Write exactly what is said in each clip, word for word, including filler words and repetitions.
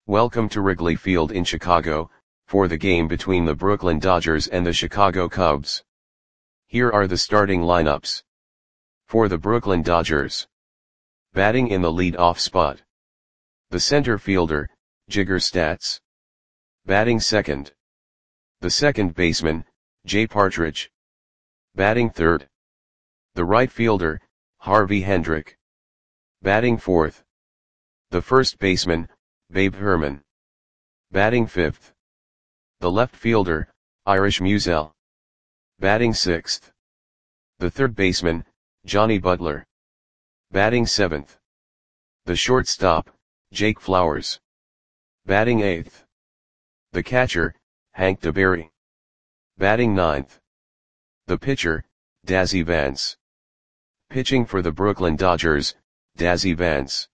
Welcome to Wrigley Field in Chicago, for the game between the Brooklyn Dodgers and the Chicago Cubs. Here are the starting lineups. For the Brooklyn Dodgers. Batting in the lead-off spot. The center fielder, Jigger Statz. Batting second. The second baseman, Jay Partridge. Batting third. The right fielder, Harvey Hendrick. Batting fourth. The first baseman, Babe Herman. Batting fifth. The left fielder, Irish Musial. Batting sixth. The third baseman, Johnny Butler. Batting seventh. The shortstop, Jake Flowers. Batting eighth. The catcher, Hank DeBerry. Batting ninth. The pitcher, Dazzy Vance. Pitching for the Brooklyn Dodgers, Dazzy Vance.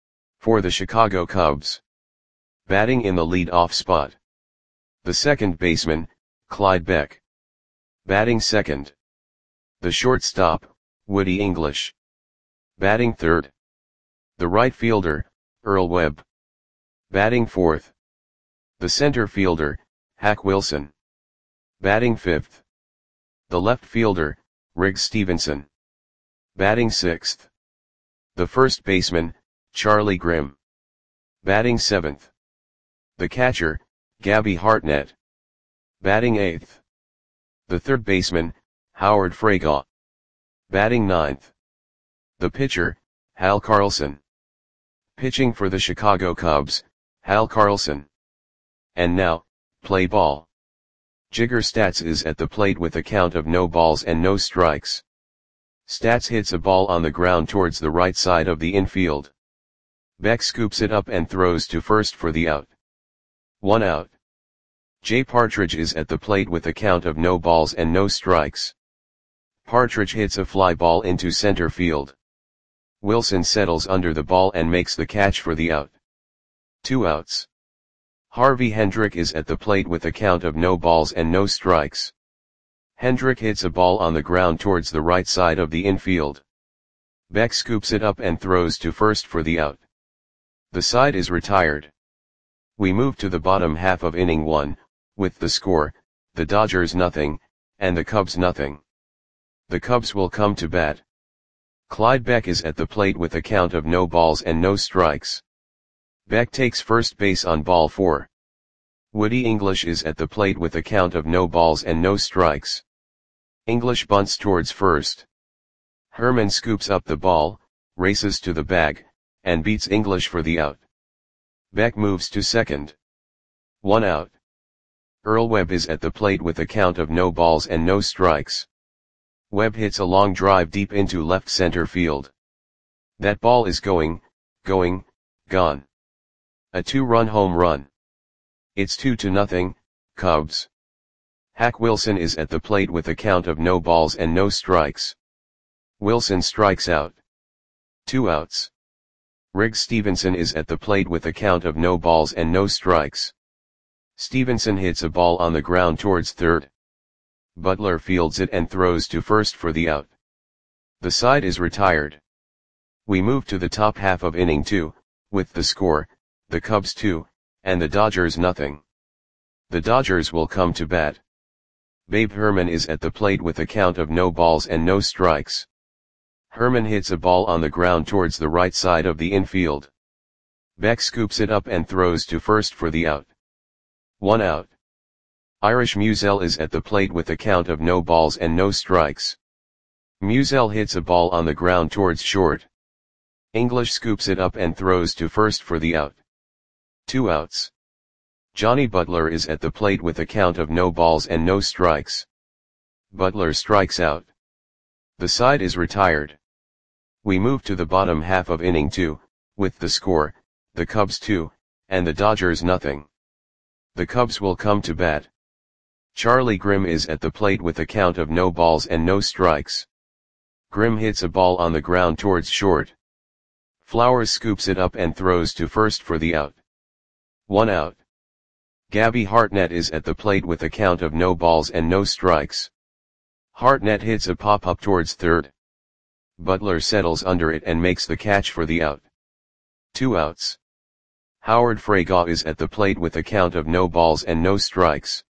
For the Chicago Cubs. Batting in the lead-off spot. The second baseman, Clyde Beck. Batting second. The shortstop, Woody English. Batting third. The right fielder, Earl Webb. Batting fourth. The center fielder, Hack Wilson. Batting fifth. The left fielder, Riggs Stephenson. Batting sixth. The first baseman, Charlie Grimm. Batting seventh. The catcher, Gabby Hartnett. Batting eighth. The third baseman, Howard Fragaw. Batting ninth. The pitcher, Hal Carlson. Pitching for the Chicago Cubs, Hal Carlson. And now, play ball. Jigger Statz is at the plate with a count of no balls and no strikes. Statz hits a ball on the ground towards the right side of the infield. Beck scoops it up and throws to first for the out. One out. Jay Partridge is at the plate with a count of no balls and no strikes. Partridge hits a fly ball into center field. Wilson settles under the ball and makes the catch for the out. Two outs. Harvey Hendrick is at the plate with a count of no balls and no strikes. Hendrick hits a ball on the ground towards the right side of the infield. Beck scoops it up and throws to first for the out. The side is retired. We move to the bottom half of inning one, with the score, the Dodgers nothing, and the Cubs nothing. The Cubs will come to bat. Clyde Beck is at the plate with a count of no balls and no strikes. Beck takes first base on ball four. Woody English is at the plate with a count of no balls and no strikes. English bunts towards first. Herman scoops up the ball, races to the bag, and beats English for the out. Beck moves to second. One out. Earl Webb is at the plate with a count of no balls and no strikes. Webb hits a long drive deep into left center field. That ball is going, going, gone. A two-run home run. It's two to nothing, Cubs. Hack Wilson is at the plate with a count of no balls and no strikes. Wilson strikes out. Two outs. Riggs Stephenson is at the plate with a count of no balls and no strikes. Stephenson hits a ball on the ground towards third. Butler fields it and throws to first for the out. The side is retired. We move to the top half of inning two, with the score, the Cubs two, and the Dodgers nothing. The Dodgers will come to bat. Babe Herman is at the plate with a count of no balls and no strikes. Herman hits a ball on the ground towards the right side of the infield. Beck scoops it up and throws to first for the out. One out. Irish Musial is at the plate with a count of no balls and no strikes. Musial hits a ball on the ground towards short. English scoops it up and throws to first for the out. Two outs. Johnny Butler is at the plate with a count of no balls and no strikes. Butler strikes out. The side is retired. We move to the bottom half of inning two, with the score, the Cubs two, and the Dodgers nothing. The Cubs will come to bat. Charlie Grimm is at the plate with a count of no balls and no strikes. Grimm hits a ball on the ground towards short. Flowers scoops it up and throws to first for the out. One out. Gabby Hartnett is at the plate with a count of no balls and no strikes. Hartnett hits a pop-up towards third. Butler settles under it and makes the catch for the out. Two outs. Howard Fraga is at the plate with a count of no balls and no strikes.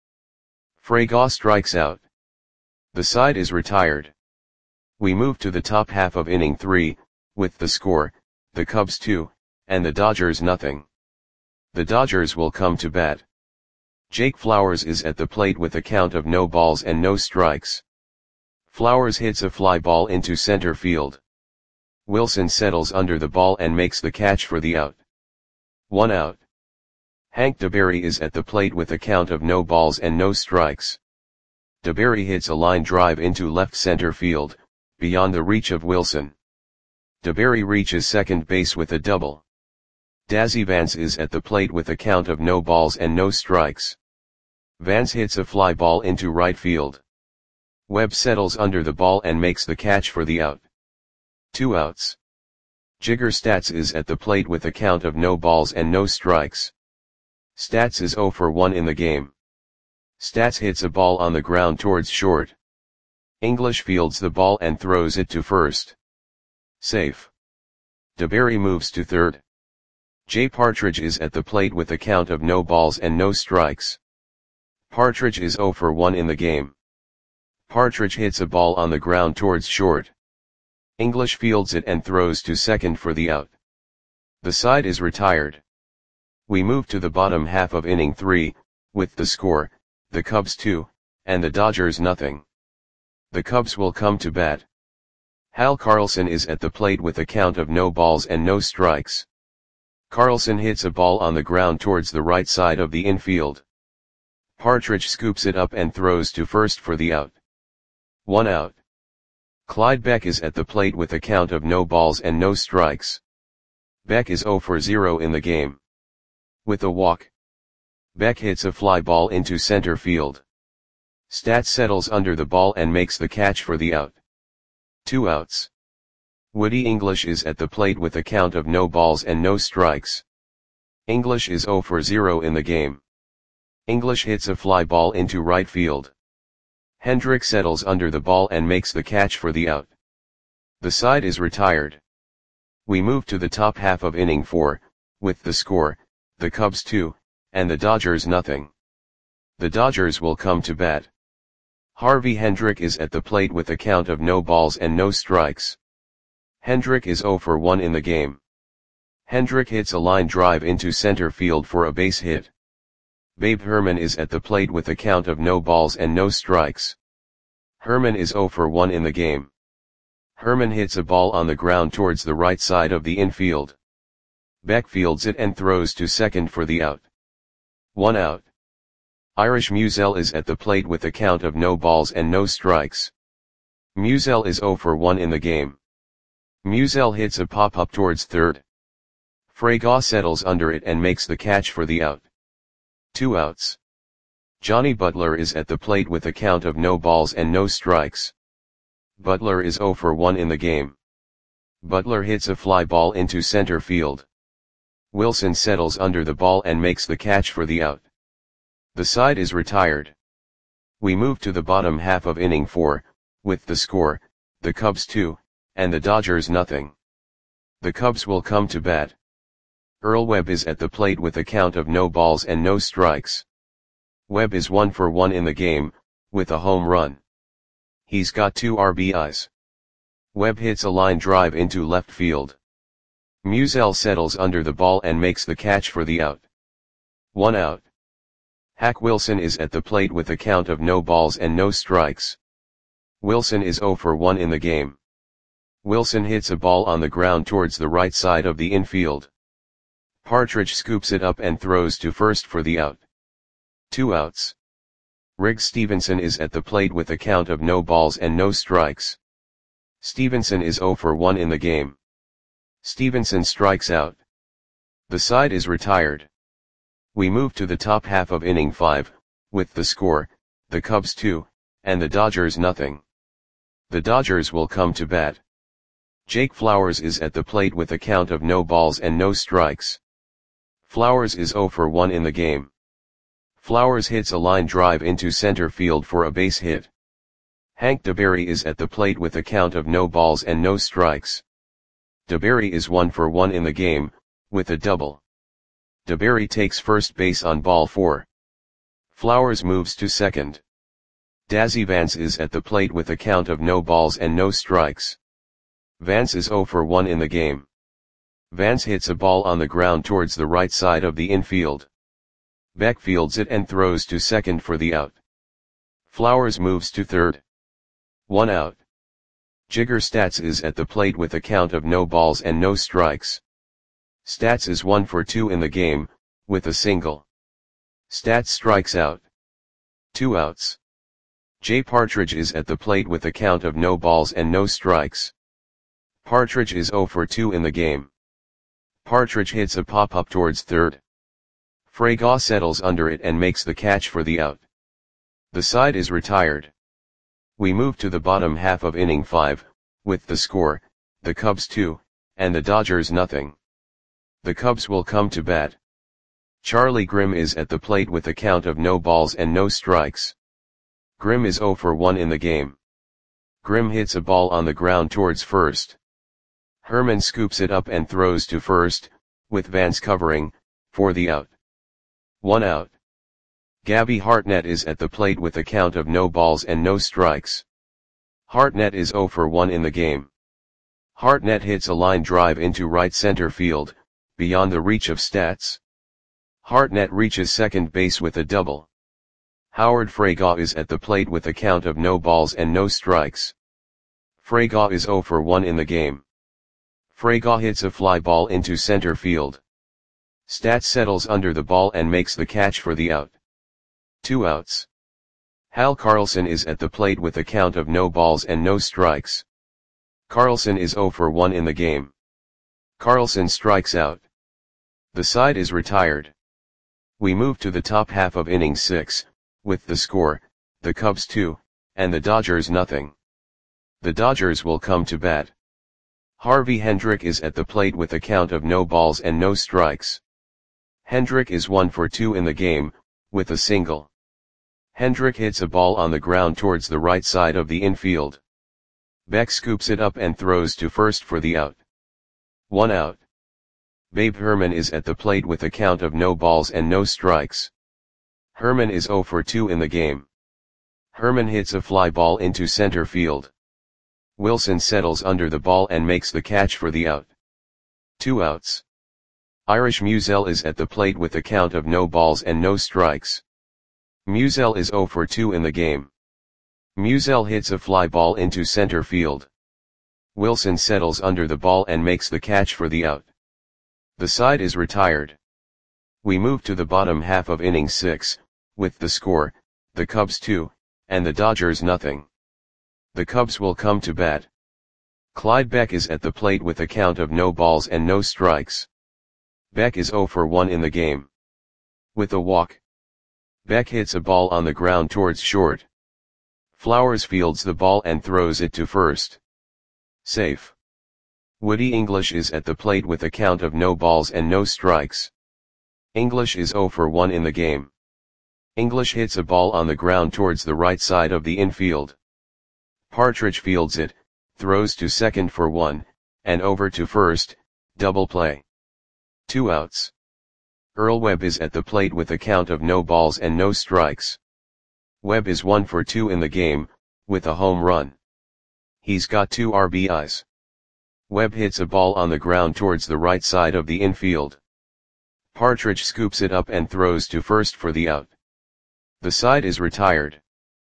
Fraga strikes out. The side is retired. We move to the top half of inning three, with the score, the Cubs two, and the Dodgers nothing. The Dodgers will come to bat. Jake Flowers is at the plate with a count of no balls and no strikes. Flowers hits a fly ball into center field. Wilson settles under the ball and makes the catch for the out. One out. Hank DeBerry is at the plate with a count of no balls and no strikes. DeBerry hits a line drive into left center field, beyond the reach of Wilson. DeBerry reaches second base with a double. Dazzy Vance is at the plate with a count of no balls and no strikes. Vance hits a fly ball into right field. Webb settles under the ball and makes the catch for the out. Two outs. Jigger Statz is at the plate with a count of no balls and no strikes. Statz is oh for one in the game. Statz hits a ball on the ground towards short. English fields the ball and throws it to first. Safe. DeBerry moves to third. Jay Partridge is at the plate with a count of no balls and no strikes. Partridge is oh for one in the game. Partridge hits a ball on the ground towards short. English fields it and throws to second for the out. The side is retired. We move to the bottom half of inning three, with the score, the Cubs two, and the Dodgers nothing. The Cubs will come to bat. Hal Carlson is at the plate with a count of no balls and no strikes. Carlson hits a ball on the ground towards the right side of the infield. Partridge scoops it up and throws to first for the out. One out. Clyde Beck is at the plate with a count of no balls and no strikes. Beck is oh for zero in the game. With a walk. Beck hits a fly ball into center field. Statz settles under the ball and makes the catch for the out. Two outs. Woody English is at the plate with a count of no balls and no strikes. English is oh for zero in the game. English hits a fly ball into right field. Hendrick settles under the ball and makes the catch for the out. The side is retired. We move to the top half of inning four, with the score, the Cubs two, and the Dodgers nothing. The Dodgers will come to bat. Harvey Hendrick is at the plate with a count of no balls and no strikes. Hendrick is oh for one in the game. Hendrick hits a line drive into center field for a base hit. Babe Herman is at the plate with a count of no balls and no strikes. Herman is oh for one in the game. Herman hits a ball on the ground towards the right side of the infield. Beck fields it and throws to second for the out. One out. Irish Musial is at the plate with a count of no balls and no strikes. Musial is oh for one in the game. Musial hits a pop-up towards third. Fraga settles under it and makes the catch for the out. Two outs. Johnny Butler is at the plate with a count of no balls and no strikes. Butler is oh for one in the game. Butler hits a fly ball into center field. Wilson settles under the ball and makes the catch for the out. The side is retired. We move to the bottom half of inning four, with the score, the Cubs two, and the Dodgers nothing. The Cubs will come to bat. Earl Webb is at the plate with a count of no balls and no strikes. Webb is one for one in the game, with a home run. He's got two R B Is. Webb hits a line drive into left field. Musial settles under the ball and makes the catch for the out. One out. Hack Wilson is at the plate with a count of no balls and no strikes. Wilson is oh for one in the game. Wilson hits a ball on the ground towards the right side of the infield. Partridge scoops it up and throws to first for the out. Two outs. Riggs Stevenson is at the plate with a count of no balls and no strikes. Stevenson is oh for one in the game. Stevenson strikes out. The side is retired. We move to the top half of inning five, with the score, the Cubs two, and the Dodgers nothing. The Dodgers will come to bat. Jake Flowers is at the plate with a count of no balls and no strikes. Flowers is oh for one in the game. Flowers hits a line drive into center field for a base hit. Hank DeBerry is at the plate with a count of no balls and no strikes. DeBerry is one for one in the game, with a double. DeBerry takes first base on ball four. Flowers moves to second. Dazzy Vance is at the plate with a count of no balls and no strikes. Vance is zero for one in the game. Vance hits a ball on the ground towards the right side of the infield. Beck fields it and throws to second for the out. Flowers moves to third. One out. Jigger Stats is at the plate with a count of no balls and no strikes. Stats is one for two in the game, with a single. Stats strikes out. Two outs. Jay Partridge is at the plate with a count of no balls and no strikes. Partridge is zero for two in the game. Partridge hits a pop-up towards third. Fraga settles under it and makes the catch for the out. The side is retired. We move to the bottom half of inning five, with the score, the Cubs two, and the Dodgers nothing. The Cubs will come to bat. Charlie Grimm is at the plate with a count of no balls and no strikes. Grimm is zero for one in the game. Grimm hits a ball on the ground towards first. Herman scoops it up and throws to first, with Vance covering, for the out. One out. Gabby Hartnett is at the plate with a count of no balls and no strikes. Hartnett is zero for one in the game. Hartnett hits a line drive into right center field, beyond the reach of Stats. Hartnett reaches second base with a double. Howard Fraga is at the plate with a count of no balls and no strikes. Fraga is zero for one in the game. Fraga hits a fly ball into center field. Stats settles under the ball and makes the catch for the out. Two outs. Hal Carlson is at the plate with a count of no balls and no strikes. Carlson is zero for one in the game. Carlson strikes out. The side is retired. We move to the top half of inning six, with the score, the Cubs two, and the Dodgers nothing. The Dodgers will come to bat. Harvey Hendrick is at the plate with a count of no balls and no strikes. Hendrick is one for two in the game, with a single. Hendrick hits a ball on the ground towards the right side of the infield. Beck scoops it up and throws to first for the out. One out. Babe Herman is at the plate with a count of no balls and no strikes. Herman is zero for two in the game. Herman hits a fly ball into center field. Wilson settles under the ball and makes the catch for the out. Two outs. Irish Musial is at the plate with a count of no balls and no strikes. Musial is zero for two in the game. Musial hits a fly ball into center field. Wilson settles under the ball and makes the catch for the out. The side is retired. We move to the bottom half of inning six, with the score, the Cubs two, and the Dodgers nothing. The Cubs will come to bat. Clyde Beck is at the plate with a count of no balls and no strikes. Beck is zero for one in the game. With a walk. Beck hits a ball on the ground towards short. Flowers fields the ball and throws it to first. Safe. Woody English is at the plate with a count of no balls and no strikes. English is zero for one in the game. English hits a ball on the ground towards the right side of the infield. Partridge fields it, throws to second for one, and over to first, double play. Two outs. Earl Webb is at the plate with a count of no balls and no strikes. Webb is one for two in the game, with a home run. He's got two R B Is. Webb hits a ball on the ground towards the right side of the infield. Partridge scoops it up and throws to first for the out. The side is retired.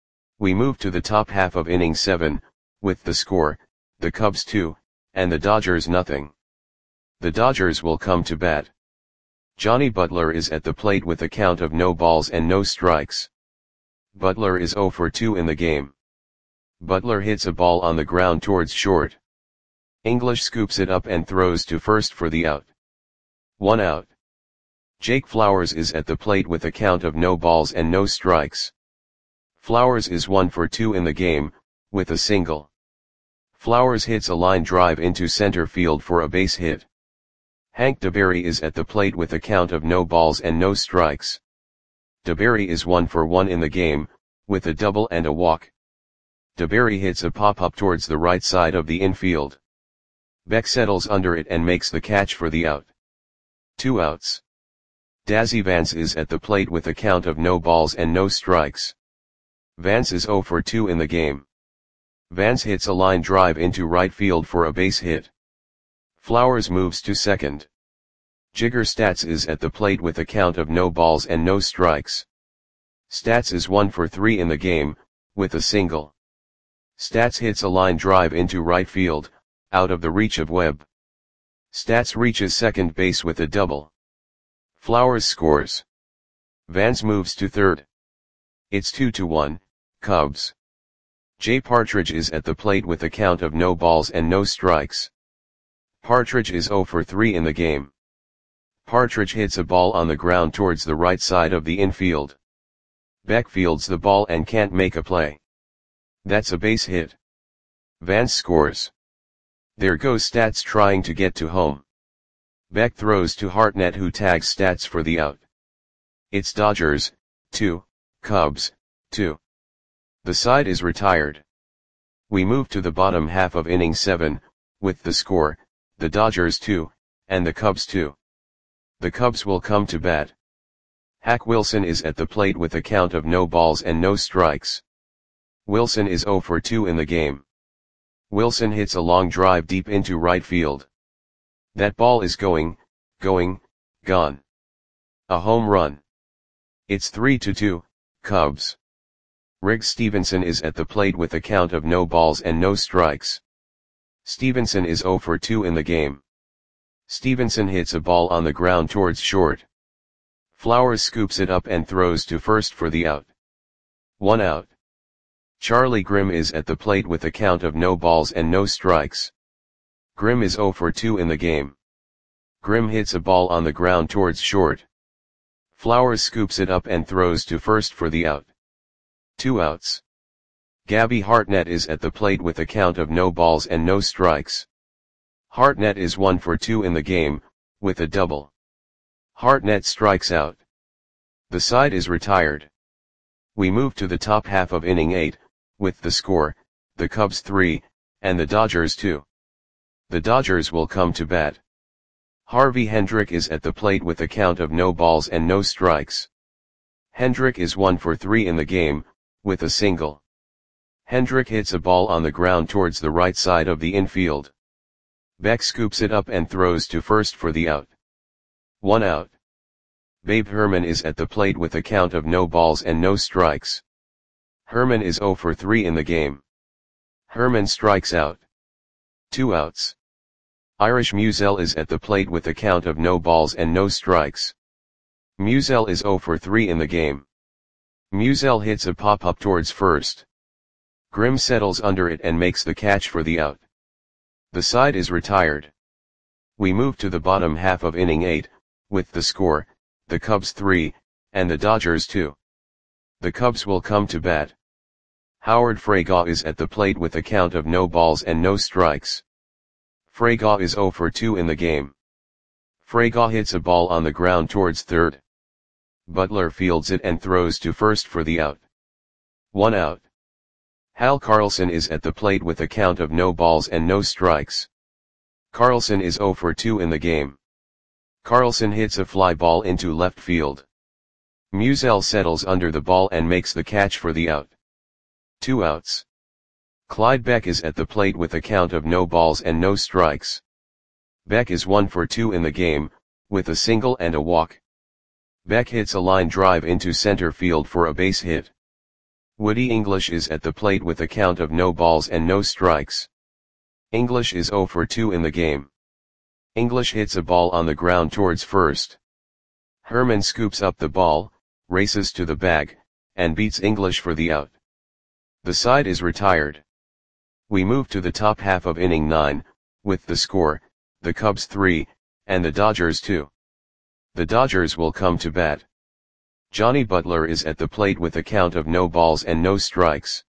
We move to the top half of inning seven, with the score, the Cubs two, and the Dodgers nothing. The Dodgers will come to bat. Johnny Butler is at the plate with a count of no balls and no strikes. Butler is zero for two in the game. Butler hits a ball on the ground towards short. English scoops it up and throws to first for the out. One out. Jake Flowers is at the plate with a count of no balls and no strikes. Flowers is one for two in the game, with a single. Flowers hits a line drive into center field for a base hit. Hank DeBerry is at the plate with a count of no balls and no strikes. DeBerry is one for one in the game, with a double and a walk. DeBerry hits a pop-up towards the right side of the infield. Beck settles under it and makes the catch for the out. Two outs. Dazzy Vance is at the plate with a count of no balls and no strikes. Vance is zero for two in the game. Vance hits a line drive into right field for a base hit. Flowers moves to second. Jigger Stats is at the plate with a count of no balls and no strikes. Stats is one for three in the game, with a single. Stats hits a line drive into right field, out of the reach of Webb. Stats reaches second base with a double. Flowers scores. Vance moves to third. It's two to one, Cubs. Jay Partridge is at the plate with a count of no balls and no strikes. Partridge is zero for three in the game. Partridge hits a ball on the ground towards the right side of the infield. Beck fields the ball and can't make a play. That's a base hit. Vance scores. There goes Stats trying to get to home. Beck throws to Hartnett, who tags Stats for the out. It's Dodgers, two, Cubs, two. The side is retired. We move to the bottom half of inning seven, with the score, the Dodgers two, and the Cubs two. The Cubs will come to bat. Hack Wilson is at the plate with a count of no balls and no strikes. Wilson is zero for two in the game. Wilson hits a long drive deep into right field. That ball is going, going, gone. A home run. It's three to two, Cubs. Riggs Stevenson is at the plate with a count of no balls and no strikes. Stevenson is zero for two in the game. Stevenson hits a ball on the ground towards short. Flowers scoops it up and throws to first for the out. One out. Charlie Grimm is at the plate with a count of no balls and no strikes. Grimm is zero for two in the game. Grimm hits a ball on the ground towards short. Flowers scoops it up and throws to first for the out. Two outs. Gabby Hartnett is at the plate with a count of no balls and no strikes. Hartnett is one for two in the game, with a double. Hartnett strikes out. The side is retired. We move to the top half of inning eight, with the score, the Cubs three, and the Dodgers two. The Dodgers will come to bat. Harvey Hendrick is at the plate with a count of no balls and no strikes. Hendrick is one for three in the game, with a single. Hendrick hits a ball on the ground towards the right side of the infield. Beck scoops it up and throws to first for the out. One out. Babe Herman is at the plate with a count of no balls and no strikes. Herman is zero for three in the game. Herman strikes out. Two outs. Irish Musial is at the plate with a count of no balls and no strikes. Musial is zero for three in the game. Musial hits a pop-up towards first. Grimm settles under it and makes the catch for the out. The side is retired. We move to the bottom half of inning eight, with the score, the Cubs three, and the Dodgers two. The Cubs will come to bat. Howard Freygaw is at the plate with a count of no balls and no strikes. Freygaw is zero for two in the game. Freygaw hits a ball on the ground towards third. Butler fields it and throws to first for the out. One out. Hal Carlson is at the plate with a count of no balls and no strikes. Carlson is zero for two in the game. Carlson hits a fly ball into left field. Musial settles under the ball and makes the catch for the out. Two outs. Clyde Beck is at the plate with a count of no balls and no strikes. Beck is one for two in the game, with a single and a walk. Beck hits a line drive into center field for a base hit. Woody English is at the plate with a count of no balls and no strikes. English is zero for two in the game. English hits a ball on the ground towards first. Herman scoops up the ball, races to the bag, and beats English for the out. The side is retired. We move to the top half of inning nine, with the score, the Cubs three, and the Dodgers two. The Dodgers will come to bat. Johnny Butler is at the plate with a count of no balls and no strikes.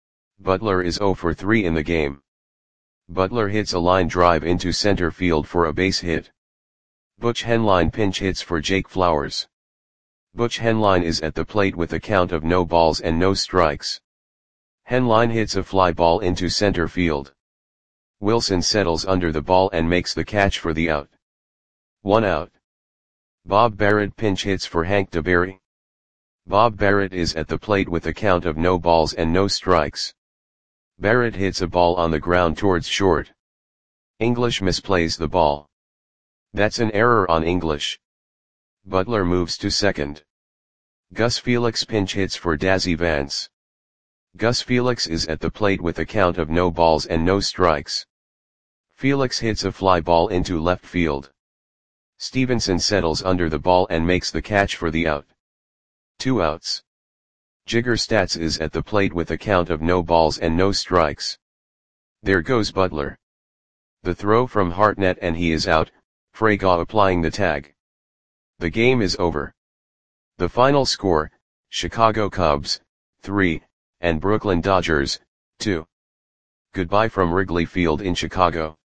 Butler is zero for three in the game. Butler hits a line drive into center field for a base hit. Butch Henline pinch hits for Jake Flowers. Butch Henline is at the plate with a count of no balls and no strikes. Henline hits a fly ball into center field. Wilson settles under the ball and makes the catch for the out. One out. Bob Barrett pinch hits for Hank DeBerry. Bob Barrett is at the plate with a count of no balls and no strikes. Barrett hits a ball on the ground towards short. English misplays the ball. That's an error on English. Butler moves to second. Gus Felix pinch hits for Dazzy Vance. Gus Felix is at the plate with a count of no balls and no strikes. Felix hits a fly ball into left field. Stevenson settles under the ball and makes the catch for the out. Two outs. Jigger Stats is at the plate with a count of no balls and no strikes. There goes Butler. The throw from Hartnett and he is out, Fraga applying the tag. The game is over. The final score, Chicago Cubs, three, and Brooklyn Dodgers, two. Goodbye from Wrigley Field in Chicago.